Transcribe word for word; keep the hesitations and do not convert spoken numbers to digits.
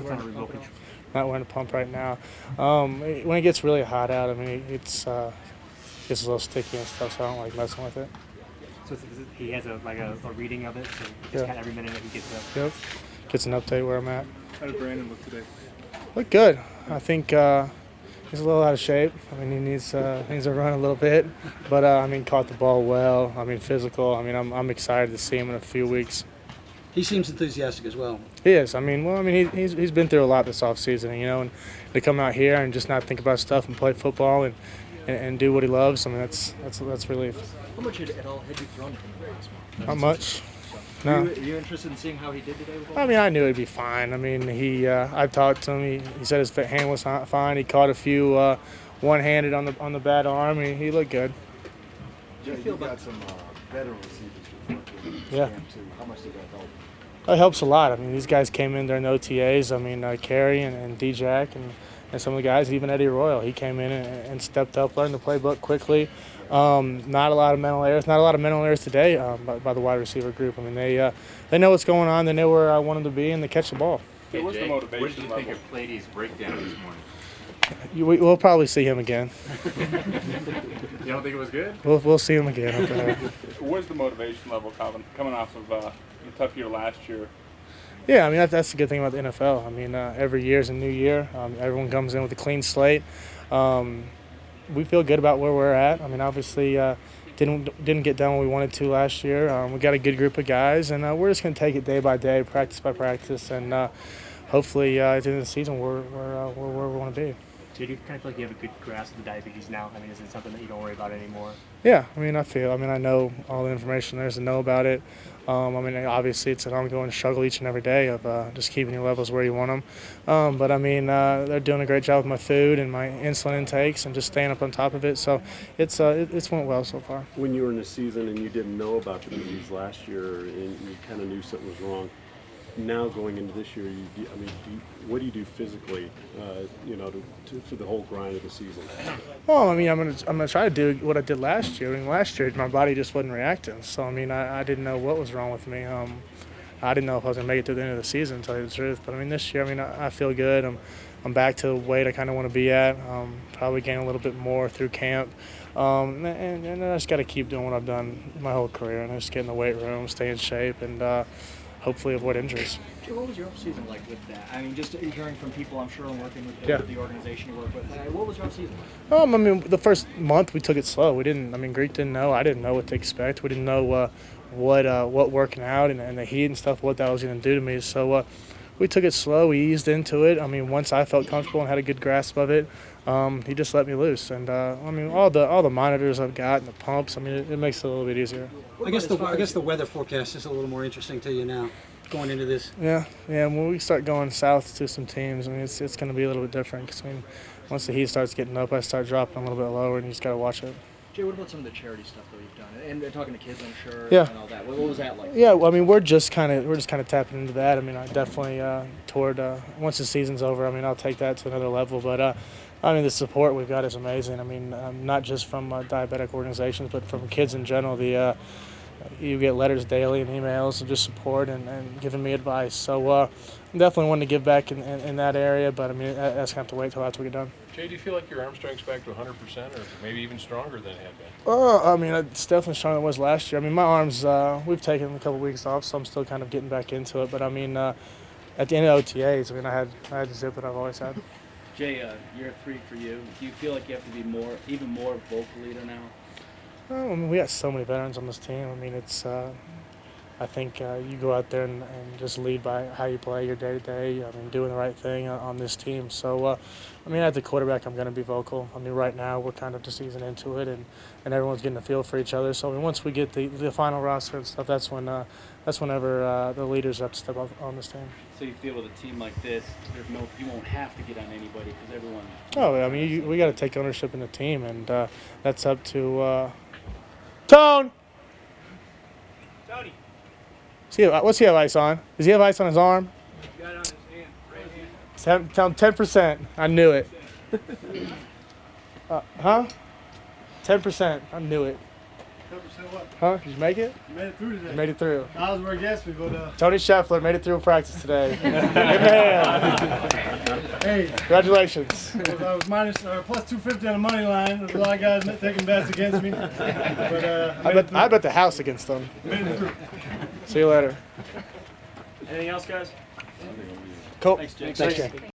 wearing a pump? Not wearing a pump right now. Um, when it gets really hot out, I mean, it's uh, gets a little sticky and stuff, so I don't like messing with it. So it's, it's, he has a like a, a reading of it, so just Yeah. kind of every minute that he gets a. Yep. Gets an update where I'm at. How did Brandon look today? Look good. I think uh, he's a little out of shape. I mean, he needs uh, needs to run a little bit, but uh, I mean, caught the ball well. I mean, physical. I mean, I'm I'm excited to see him in a few weeks. He seems enthusiastic as well. He is. I mean, well, I mean, he, he's he's been through a lot this offseason, you know, and to come out here and just not think about stuff and play football and, and, and do what he loves. I mean, that's that's that's relief. How much at all had you thrown to him this month? Not much. Are No. you, are you interested in seeing how he did today with all I mean, I knew he'd be fine. I mean, he. Uh, I talked to him. He, he said his hand was fi- fine. He caught a few uh, one-handed on the on the bad arm. He, he looked good. Yeah, you got some uh, veteran receivers to work with. Yeah. Too. How much did that help? It helps a lot. I mean, these guys came in during the O T As. I mean, uh, Kerry and, and D-Jack and, and some of the guys, even Eddie Royal, he came in and, and stepped up, learned the playbook quickly. Um, not a lot of mental errors. Not a lot of mental errors today um, by, by the wide receiver group. I mean, they uh, they know what's going on. They know where I want them to be, and they catch the ball. Hey, what's the motivation What did you think level? of Plady's breakdown this morning? You, we, we'll probably see him again. You don't think it was good? We'll we'll see him again. Okay. What's the motivation level coming coming off of uh, a tough year last year? Yeah, I mean, that, that's the good thing about the N F L. I mean, uh, every year is a new year. Um, everyone comes in with a clean slate. Um, we feel good about where we're at. I mean, obviously, uh, didn't didn't get done what we wanted to last year. Um, we got a good group of guys, and uh, we're just going to take it day by day, practice by practice, and uh, hopefully uh, at the end of the season, we're, we're, uh, we're where we want to be. So do you kind of feel like you have a good grasp of the diabetes now? I mean, is it something that you don't worry about anymore? Yeah, I mean, I feel. I mean, I know all the information there is to know about it. Um, I mean, obviously, it's an ongoing struggle each and every day of uh, just keeping your levels where you want them. Um, but I mean, uh, they're doing a great job with my food and my insulin intakes and just staying up on top of it. So it's uh, it, it's went well so far. When you were in the season and you didn't know about the disease last year and you kind of knew something was wrong, now going into this year, you, do- I mean, do you, what do you do physically, uh, you know, to, to, for the whole grind of the season? Well, I mean, I'm gonna I'm gonna try to do what I did last year. I mean, last year my body just wasn't reacting. So I mean, I, I didn't know what was wrong with me. Um, I didn't know if I was gonna make it to the end of the season, to tell you the truth. But I mean, this year, I mean, I, I feel good. I'm I'm back to the weight I kind of want to be at. Um, probably gain a little bit more through camp. Um, and, and I just got to keep doing what I've done my whole career, and just get in the weight room, stay in shape, and uh, hopefully avoid injuries. Jay, what was your off-season like with that? I mean, just hearing from people, I'm sure, and working with the, Yeah. with the organization you work with. Uh, what was your off-season like? Um, I mean, the first month we took it slow. We didn't. I mean, Greek didn't know. I didn't know what to expect. We didn't know uh, what uh, what working out and, and the heat and stuff, what that was going to do to me. So uh, we took it slow. We eased into it. I mean, once I felt comfortable and had a good grasp of it, um, he just let me loose. And uh, I mean, all the all the monitors I've got and the pumps. I mean, it, it makes it a little bit easier. What I guess about the as far I guess as- the weather forecast is a little more interesting to you now, going into this. Yeah, yeah. When we start going south to some teams, I mean, it's it's going to be a little bit different. Because I mean, once the heat starts getting up, I start dropping a little bit lower, and you just got to watch it. Jay, what about some of the charity stuff that we've done? And, and talking to kids, I'm sure, Yeah. and all that. What, what was that like? Yeah, well, I mean, we're just kind of we're just kind of tapping into that. I mean, I definitely uh, toward uh, once the season's over, I mean, I'll take that to another level. But uh, I mean, the support we've got is amazing. I mean, um, not just from uh, diabetic organizations, but from kids in general. The uh, you get letters daily and emails and just support and, and giving me advice. So uh, I'm definitely wanting to give back in, in, in that area. But I mean, that- that's gonna have to wait till after we get done. Jay, do you feel like your arm strength's back to one hundred percent or maybe even stronger than it had been? Uh, I mean, it's definitely stronger than it was last year. I mean, my arms, uh, we've taken a couple weeks off, so I'm still kind of getting back into it. But I mean, uh, at the end of O T As, I mean, I had I had the zip that I've always had. Jay, uh, year three for you. Do you feel like you have to be more, even more vocal leader now? Well, I mean, we got so many veterans on this team. I mean, it's. Uh, I think uh, you go out there and, and just lead by how you play your day to day. I mean, doing the right thing on, on this team. So, uh, I mean, at the quarterback, I'm going to be vocal. I mean, right now we're kind of just easing into it, and, and everyone's getting a feel for each other. So, I mean, once we get the, the final roster and stuff, that's when uh, that's whenever uh, the leaders have to step up on this team. So you feel with a team like this, there's no, you won't have to get on anybody because everyone. Oh, I mean, you, we got to take ownership in the team, and uh, that's up to uh, Tone. Tony. See, what's he have ice on? Does he have ice on his arm? Got it on his hand, right hand. Ten, tell him ten percent. I knew it. uh, huh? ten percent. I knew it. Huh? Did you make it? You made it through today. You made it through. I was where I guessed we go to. Tony Scheffler made it through practice today. Amen. Hey, Congratulations. I was minus uh, plus two fifty on the money line. There's a lot of guys taking bets against me, but uh, I, I bet I bet the house against them. made it through. See you later. Anything else, guys? Cool. Thanks, Jake. Thanks, Jake.